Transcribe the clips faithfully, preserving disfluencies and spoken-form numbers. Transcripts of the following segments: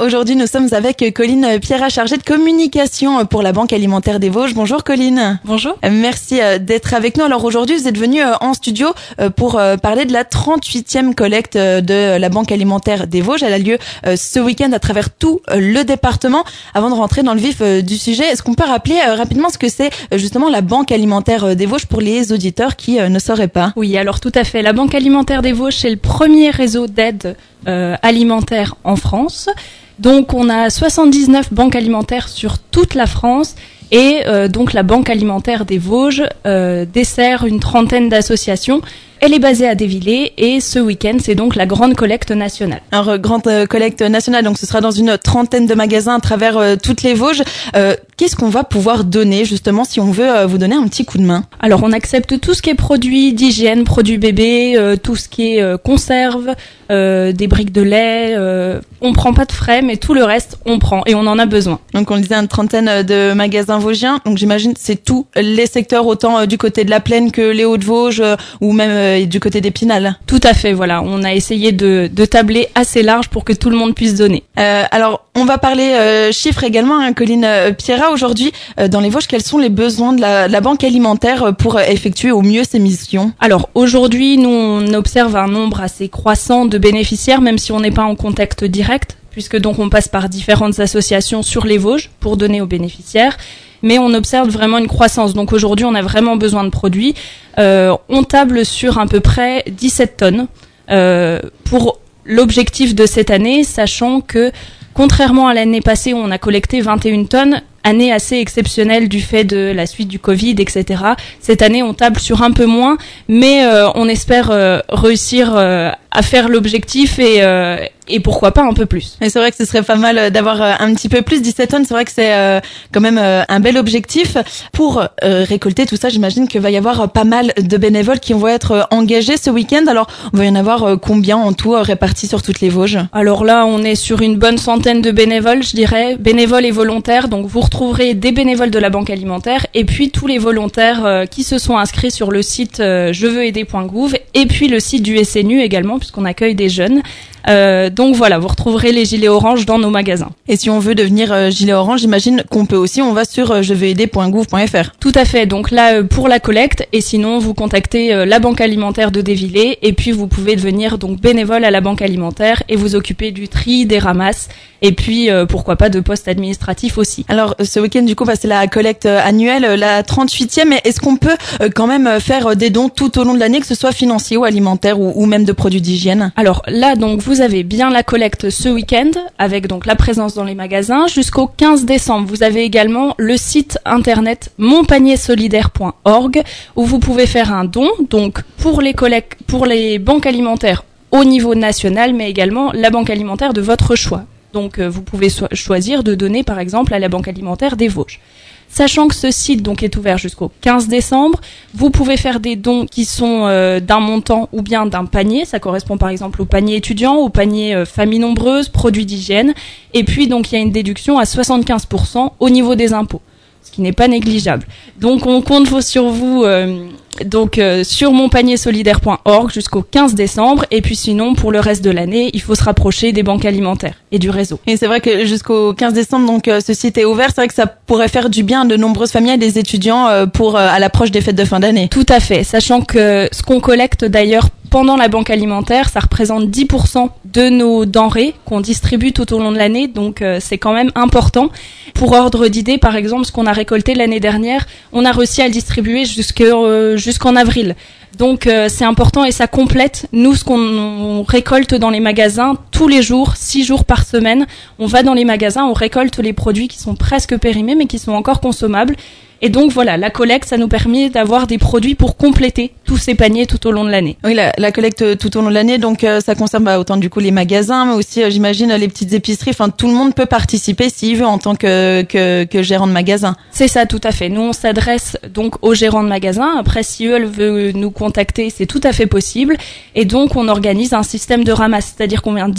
Aujourd'hui, nous sommes avec Colline Pierrat, chargée de communication pour la Banque Alimentaire des Vosges. Bonjour Colline. Bonjour. Merci d'être avec nous. Alors aujourd'hui, vous êtes venue en studio pour parler de la trente-huitième collecte de la Banque Alimentaire des Vosges. Elle a lieu ce week-end à travers tout le département. Avant de rentrer dans le vif du sujet, est-ce qu'on peut rappeler rapidement ce que c'est justement la Banque Alimentaire des Vosges pour les auditeurs qui ne sauraient pas? Oui, alors tout à fait. La Banque Alimentaire des Vosges, c'est le premier réseau d'aide euh, alimentaire en France. Donc on a soixante-dix-neuf banques alimentaires sur toute la France et euh, donc la Banque Alimentaire des Vosges euh, dessert une trentaine d'associations. Elle est basée à Dévillers et ce week-end, c'est donc la grande collecte nationale. Alors, grande euh, collecte nationale, donc ce sera dans une trentaine de magasins à travers euh, toutes les Vosges. Euh, qu'est-ce qu'on va pouvoir donner justement si on veut euh, vous donner un petit coup de main? Alors, on accepte tout ce qui est produits d'hygiène, produits bébés, euh, tout ce qui est euh, conserve, euh, des briques de lait. Euh, on prend pas de frais, mais tout le reste, on prend et on en a besoin. Donc, on le disait, une trentaine de magasins vosgiens. Donc, j'imagine c'est tous les secteurs, autant euh, du côté de la Plaine que les Hauts-de-Vosges euh, ou même euh, du côté d'Épinal. Tout à fait, voilà. On a essayé de, de tabler assez large pour que tout le monde puisse donner. Euh, alors, on va parler euh, chiffres également, hein, Colline euh, Pierrat. Aujourd'hui, euh, dans les Vosges, quels sont les besoins de la, de la Banque Alimentaire pour euh, effectuer au mieux ses missions? Alors, aujourd'hui, nous, on observe un nombre assez croissant de bénéficiaires, même si on n'est pas en contact direct, puisque donc on passe par différentes associations sur les Vosges pour donner aux bénéficiaires. Mais on observe vraiment une croissance. Donc aujourd'hui, on a vraiment besoin de produits. Euh, on table sur à peu près dix-sept tonnes euh, pour l'objectif de cette année, sachant que contrairement à l'année passée où on a collecté vingt et une tonnes, année assez exceptionnelle du fait de la suite du Covid, et cetera. Cette année, on table sur un peu moins, mais euh, on espère euh, réussir euh, à faire l'objectif et, euh, et pourquoi pas un peu plus. Et c'est vrai que ce serait pas mal d'avoir un petit peu plus. dix-sept tonnes, c'est vrai que c'est euh, quand même euh, un bel objectif. Pour euh, récolter tout ça, j'imagine qu'il va y avoir pas mal de bénévoles qui vont être engagés ce week-end. Alors, on va y en avoir euh, combien en tout euh, répartis sur toutes les Vosges? Alors là, on est sur une bonne centaine de bénévoles, je dirais, bénévoles et volontaires. Donc vous retrouverez des bénévoles de la Banque Alimentaire et puis tous les volontaires euh, qui se sont inscrits sur le site euh, je veux aider point gouv et puis le site du S N U également puisqu'on accueille des jeunes. Euh, donc voilà, vous retrouverez les gilets orange dans nos magasins. Et si on veut devenir euh, gilet orange, j'imagine qu'on peut aussi, on va sur euh, je veux aider point gouv point f r. Tout à fait, donc là euh, pour la collecte et sinon vous contactez euh, la Banque Alimentaire de Dévillers et puis vous pouvez devenir donc bénévole à la Banque Alimentaire et vous occuper du tri, des ramasses et puis euh, pourquoi pas de postes administratifs aussi. Alors ce week-end du coup bah, c'est la collecte annuelle, la trente-huitième, mais est-ce qu'on peut euh, quand même faire des dons tout au long de l'année, que ce soit financier ou alimentaire ou, ou même de produits d'hygiène? Alors là donc vous avez bien la collecte ce week-end avec donc la présence dans les magasins jusqu'au quinze décembre. Vous avez également le site internet mon panier solidaire point org où vous pouvez faire un don donc pour les collectes, pour les banques alimentaires au niveau national mais également la banque alimentaire de votre choix. Donc euh, vous pouvez so- choisir de donner par exemple à la Banque Alimentaire des Vosges. Sachant que ce site donc est ouvert jusqu'au quinze décembre, vous pouvez faire des dons qui sont euh, d'un montant ou bien d'un panier. Ça correspond par exemple au panier étudiant, au panier euh, famille nombreuse, produits d'hygiène. Et puis donc il y a une déduction à soixante-quinze pour cent au niveau des impôts, ce qui n'est pas négligeable. Donc on compte sur vous euh, donc euh, sur mon panier solidaire point org jusqu'au quinze décembre. Et puis sinon pour le reste de l'année, il faut se rapprocher des banques alimentaires et du réseau. Et c'est vrai que jusqu'au quinze décembre, donc euh, ce site est ouvert. C'est vrai que ça pourrait faire du bien à de nombreuses familles et des étudiants euh, pour euh, à l'approche des fêtes de fin d'année. Tout à fait, sachant que ce qu'on collecte d'ailleurs pendant la Banque Alimentaire, ça représente dix pour cent de nos denrées qu'on distribue tout au long de l'année, donc euh, c'est quand même important. Pour ordre d'idée, par exemple, ce qu'on a récolté l'année dernière, on a réussi à le distribuer jusque, euh, jusqu'en avril. Donc euh, c'est important et ça complète nous ce qu'on on récolte dans les magasins tous les jours, six jours par semaine. On va dans les magasins, on récolte les produits qui sont presque périmés mais qui sont encore consommables. Et donc voilà, la collecte, ça nous permet d'avoir des produits pour compléter tous ces paniers tout au long de l'année. Oui, la, la collecte tout au long de l'année, donc euh, ça concerne bah, autant du coup les magasins, mais aussi euh, j'imagine les petites épiceries. Enfin, tout le monde peut participer s'il veut en tant que, que, que gérant de magasin. C'est ça, tout à fait. Nous, on s'adresse donc aux gérants de magasins. Après, si eux veulent nous contacter, c'est tout à fait possible. Et donc, on organise un système de ramasse, c'est-à-dire qu'on vient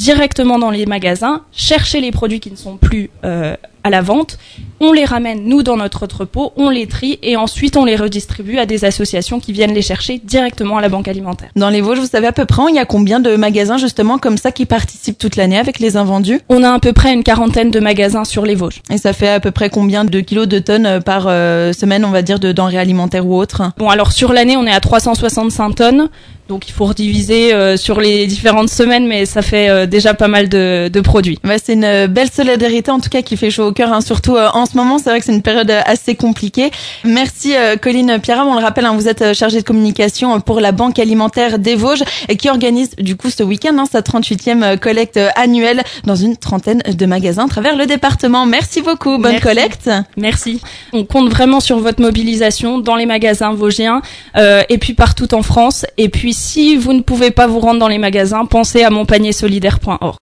directement dans les magasins, chercher les produits qui ne sont plus euh, à la vente, on les ramène nous dans notre entrepôt, on les trie et ensuite on les redistribue à des associations qui viennent les chercher directement à la banque alimentaire. Dans les Vosges, vous savez à peu près, il y a combien de magasins justement comme ça qui participent toute l'année avec les invendus? On a à peu près une quarantaine de magasins sur les Vosges. Et ça fait à peu près combien de kilos, de tonnes par euh, semaine, on va dire, de denrées alimentaires ou autres? Bon, alors sur l'année, on est à trois cent soixante-cinq tonnes. Donc il faut rediviser euh, sur les différentes semaines, mais ça fait euh, déjà pas mal de, de produits. Ouais, c'est une belle solidarité en tout cas qui fait chaud au cœur, hein, surtout euh, en ce moment. C'est vrai que c'est une période assez compliquée. Merci euh, Colline Pierram, on le rappelle, hein, vous êtes chargée de communication pour la Banque alimentaire des Vosges et qui organise du coup ce week-end hein, sa trente-huitième collecte annuelle dans une trentaine de magasins à travers le département. Merci beaucoup, bonne Merci. collecte. Merci. On compte vraiment sur votre mobilisation dans les magasins vosgiens euh, et puis partout en France. Et puis si vous ne pouvez pas vous rendre dans les magasins, pensez à mon panier solidaire point org.